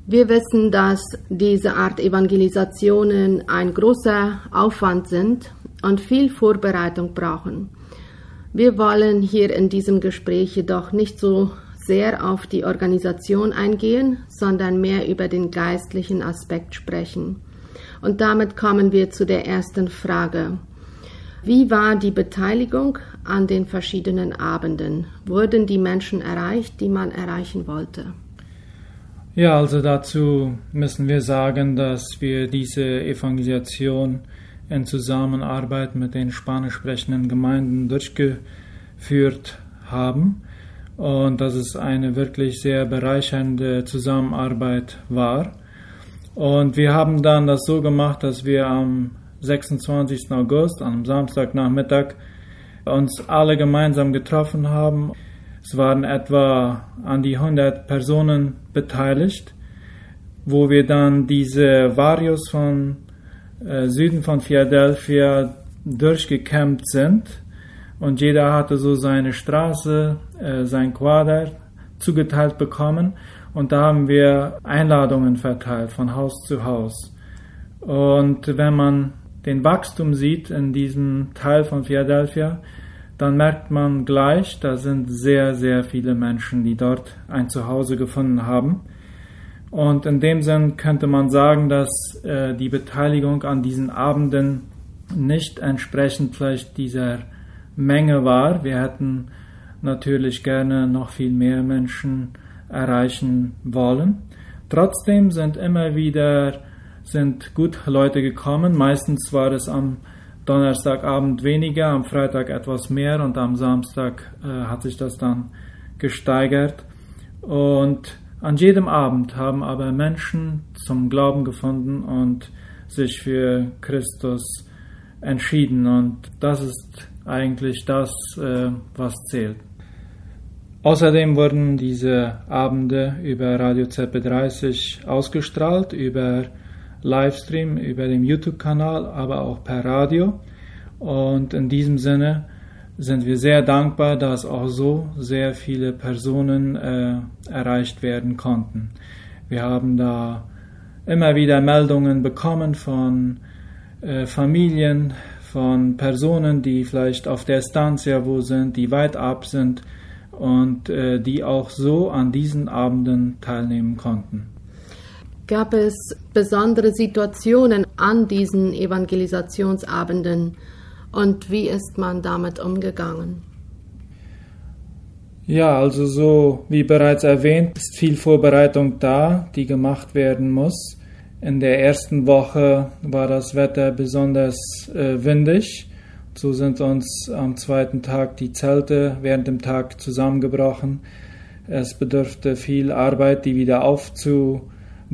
Wir wissen, dass diese Art Evangelisationen ein großer Aufwand sind und viel Vorbereitung brauchen. Wir wollen hier in diesem Gespräch jedoch nicht so sehr auf die Organisation eingehen, sondern mehr über den geistlichen Aspekt sprechen. Und damit kommen wir zu der ersten Frage. Wie war die Beteiligung an den verschiedenen Abenden? Wurden die Menschen erreicht, die man erreichen wollte? Ja, also dazu müssen wir sagen, dass wir diese Evangelisation in Zusammenarbeit mit den spanisch sprechenden Gemeinden durchgeführt haben und dass es eine wirklich sehr bereichernde Zusammenarbeit war. Und wir haben dann das so gemacht, dass wir am 26. August, am Samstagnachmittag, uns alle gemeinsam getroffen haben. Es waren etwa an die 100 Personen beteiligt, wo wir dann diese Barrios von Süden von Philadelphia durchgekämmt sind und jeder hatte so seine Straße, sein Quader zugeteilt bekommen und da haben wir Einladungen verteilt von Haus zu Haus. Und wenn man den Wachstum sieht in diesem Teil von Philadelphia, dann merkt man gleich, da sind sehr, sehr viele Menschen, die dort ein Zuhause gefunden haben. Und in dem Sinn könnte man sagen, dass die Beteiligung an diesen Abenden nicht entsprechend vielleicht dieser Menge war. Wir hätten natürlich gerne noch viel mehr Menschen erreichen wollen. Trotzdem sind immer wieder gut Leute gekommen. Meistens war es am Donnerstagabend weniger, am Freitag etwas mehr und am Samstag hat sich das dann gesteigert. Und an jedem Abend haben aber Menschen zum Glauben gefunden und sich für Christus entschieden. Und das ist eigentlich das, was zählt. Außerdem wurden diese Abende über Radio ZB30 ausgestrahlt, über Livestream, über den YouTube-Kanal, aber auch per Radio. Und in diesem Sinne sind wir sehr dankbar, dass auch so sehr viele Personen erreicht werden konnten. Wir haben da immer wieder Meldungen bekommen von Familien, von Personen, die vielleicht auf der Estancia wo sind, die weit ab sind und die auch so an diesen Abenden teilnehmen konnten. Gab es besondere Situationen an diesen Evangelisationsabenden und wie ist man damit umgegangen? Ja, also so wie bereits erwähnt, ist viel Vorbereitung da, die gemacht werden muss. In der ersten Woche war das Wetter besonders windig. So sind uns am zweiten Tag die Zelte während dem Tag zusammengebrochen. Es bedurfte viel Arbeit, die wieder aufzubauen.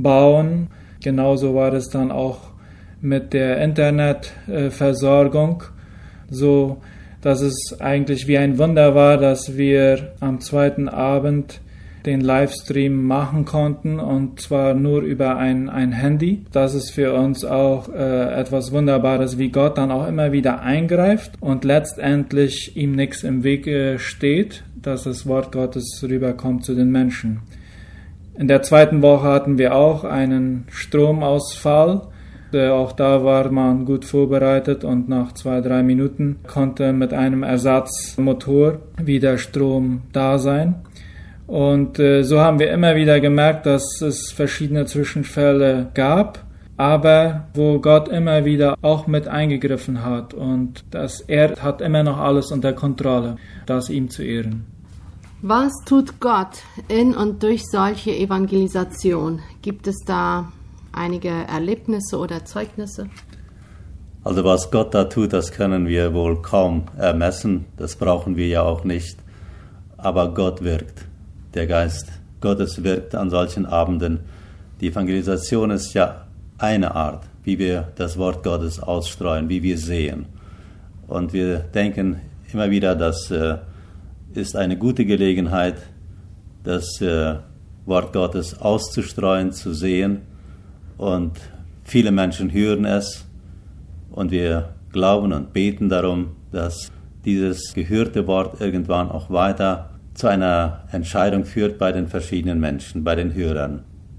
Genauso war es dann auch mit der Internetversorgung, so dass es eigentlich wie ein Wunder war, dass wir am zweiten Abend den Livestream machen konnten und zwar nur über ein Handy. Das ist für uns auch etwas Wunderbares, wie Gott dann auch immer wieder eingreift und letztendlich ihm nichts im Weg steht, dass das Wort Gottes rüberkommt zu den Menschen. In der zweiten Woche hatten wir auch einen Stromausfall. Auch da war man gut vorbereitet und nach 2-3 Minuten konnte mit einem Ersatzmotor wieder Strom da sein. Und so haben wir immer wieder gemerkt, dass es verschiedene Zwischenfälle gab, aber wo Gott immer wieder auch mit eingegriffen hat und dass er hat immer noch alles unter Kontrolle, das ihm zu ehren. Was tut Gott in und durch solche Evangelisation? Gibt es da einige Erlebnisse oder Zeugnisse? Also was Gott da tut, das können wir wohl kaum ermessen. Das brauchen wir ja auch nicht. Aber Gott wirkt. Der Geist Gottes wirkt an solchen Abenden. Die Evangelisation ist ja eine Art, wie wir das Wort Gottes ausstreuen, wie wir sehen. Und wir denken immer wieder, das ist eine gute Gelegenheit, das Wort Gottes auszustreuen, zu sehen. Und viele Menschen hören es und wir glauben und beten darum, dass dieses gehörte Wort irgendwann auch weiter zu einer Entscheidung führt bei den verschiedenen Menschen, bei den Hörern.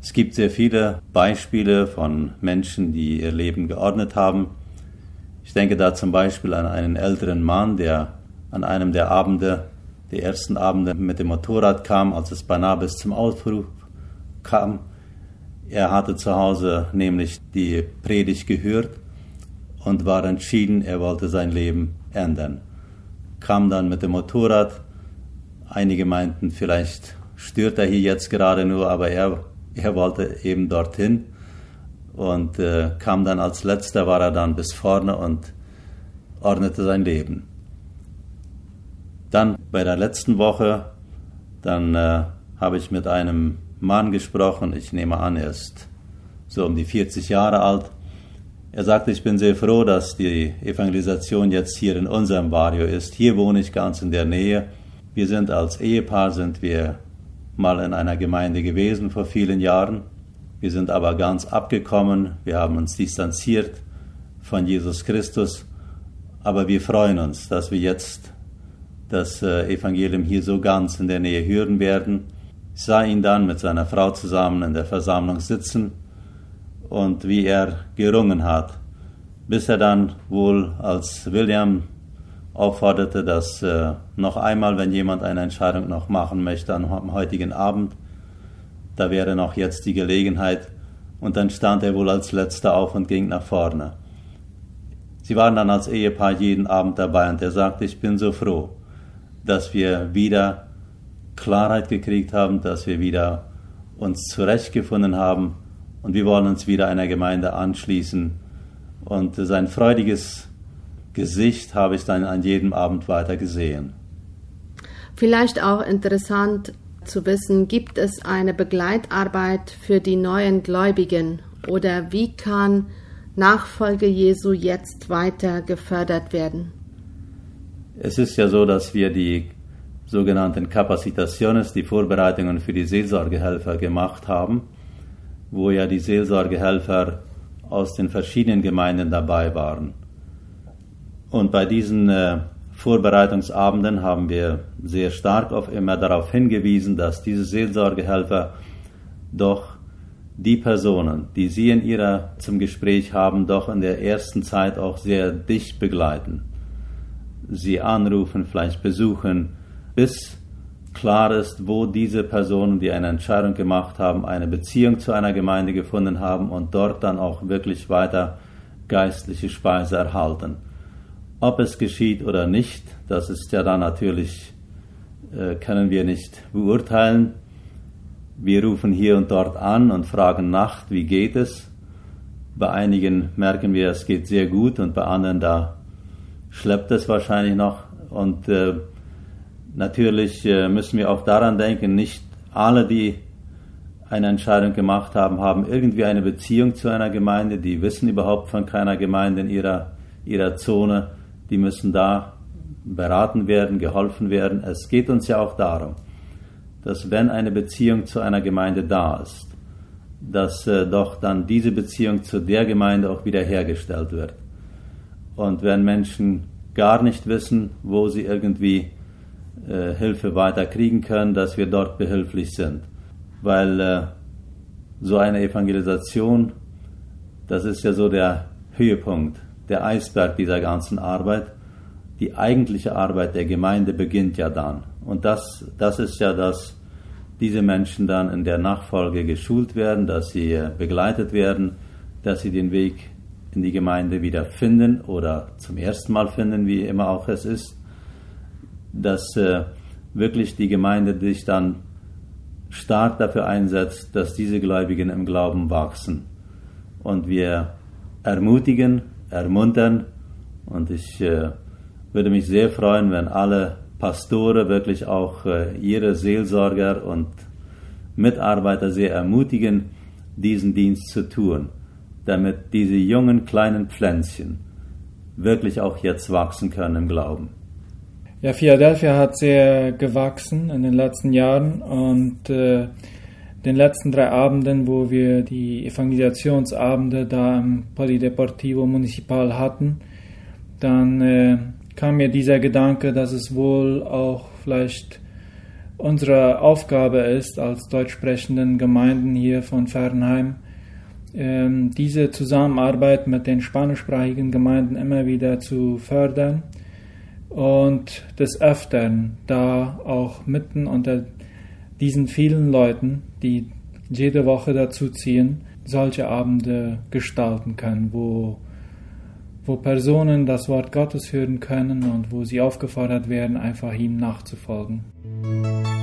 Es gibt sehr viele Beispiele von Menschen, die ihr Leben geordnet haben. Ich denke da zum Beispiel an einen älteren Mann, der an einem der Abende, die ersten Abende mit dem Motorrad kam, als es beinahe bis zum Aufruf kam. Er hatte zu Hause nämlich die Predigt gehört und war entschieden, er wollte sein Leben ändern. Kam dann mit dem Motorrad. Einige meinten, vielleicht stört er hier jetzt gerade nur, aber er wollte eben dorthin und kam dann als Letzter, war er dann bis vorne und ordnete sein Leben. Dann bei der letzten Woche, dann habe ich mit einem Mann gesprochen, ich nehme an, er ist so um die 40 Jahre alt. Er sagte, ich bin sehr froh, dass die Evangelisation jetzt hier in unserem Barrio ist. Hier wohne ich ganz in der Nähe. Wir sind als Ehepaar, mal in einer Gemeinde gewesen vor vielen Jahren. Wir sind aber ganz abgekommen. Wir haben uns distanziert von Jesus Christus. Aber wir freuen uns, dass wir jetzt das Evangelium hier so ganz in der Nähe hören werden. Ich sah ihn dann mit seiner Frau zusammen in der Versammlung sitzen und wie er gerungen hat, bis er dann wohl, als William aufforderte, dass noch einmal, wenn jemand eine Entscheidung noch machen möchte am heutigen Abend, da wäre noch jetzt die Gelegenheit, und dann stand er wohl als Letzter auf und ging nach vorne. Sie waren dann als Ehepaar jeden Abend dabei und er sagte, ich bin so froh, dass wir wieder Klarheit gekriegt haben, dass wir wieder uns zurechtgefunden haben und wir wollen uns wieder einer Gemeinde anschließen. Und sein freudiges Gesicht habe ich dann an jedem Abend weiter gesehen. Vielleicht auch interessant zu wissen, gibt es eine Begleitarbeit für die neuen Gläubigen oder wie kann Nachfolge Jesu jetzt weiter gefördert werden? Es ist ja so, dass wir die sogenannten Capacitaciones, die Vorbereitungen für die Seelsorgehelfer gemacht haben, wo ja die Seelsorgehelfer aus den verschiedenen Gemeinden dabei waren. Und bei diesen Vorbereitungsabenden haben wir sehr stark immer darauf hingewiesen, dass diese Seelsorgehelfer doch die Personen, die sie zum Gespräch haben, doch in der ersten Zeit auch sehr dicht begleiten. Sie anrufen, vielleicht besuchen, bis klar ist, wo diese Personen, die eine Entscheidung gemacht haben, eine Beziehung zu einer Gemeinde gefunden haben und dort dann auch wirklich weiter geistliche Speise erhalten. Ob es geschieht oder nicht, das ist ja dann natürlich, können wir nicht beurteilen. Wir rufen hier und dort an und fragen nach, wie geht es. Bei einigen merken wir, es geht sehr gut und bei anderen, da schleppt es wahrscheinlich noch. Und natürlich müssen wir auch daran denken, nicht alle, die eine Entscheidung gemacht haben, haben irgendwie eine Beziehung zu einer Gemeinde, die wissen überhaupt von keiner Gemeinde in ihrer Zone, die müssen da beraten werden, geholfen werden. Es geht uns ja auch darum, dass wenn eine Beziehung zu einer Gemeinde da ist, dass doch dann diese Beziehung zu der Gemeinde auch wieder hergestellt wird. Und wenn Menschen gar nicht wissen, wo sie irgendwie Hilfe weiter kriegen können, dass wir dort behilflich sind. Weil so eine Evangelisation, das ist ja so der Höhepunkt, der Eisberg dieser ganzen Arbeit. Die eigentliche Arbeit der Gemeinde beginnt ja dann. Und das ist ja, dass diese Menschen dann in der Nachfolge geschult werden, dass sie begleitet werden, dass sie den Weg in die Gemeinde wieder finden oder zum ersten Mal finden, wie immer auch es ist, dass wirklich die Gemeinde sich dann stark dafür einsetzt, dass diese Gläubigen im Glauben wachsen. Und wir ermutigen, ermuntern und ich würde mich sehr freuen, wenn alle Pastore wirklich auch ihre Seelsorger und Mitarbeiter sehr ermutigen, diesen Dienst zu tun, damit diese jungen kleinen Pflänzchen wirklich auch jetzt wachsen können im Glauben. Ja, Philadelphia hat sehr gewachsen in den letzten Jahren und den letzten 3 Abenden, wo wir die Evangelisationsabende da im Polideportivo Municipal hatten, dann kam mir dieser Gedanke, dass es wohl auch vielleicht unsere Aufgabe ist, als deutschsprechenden Gemeinden hier von Fernheim, diese Zusammenarbeit mit den spanischsprachigen Gemeinden immer wieder zu fördern und des Öfteren da auch mitten unter diesen vielen Leuten, die jede Woche dazu ziehen, solche Abende gestalten können, wo Personen das Wort Gottes hören können und wo sie aufgefordert werden, einfach ihm nachzufolgen.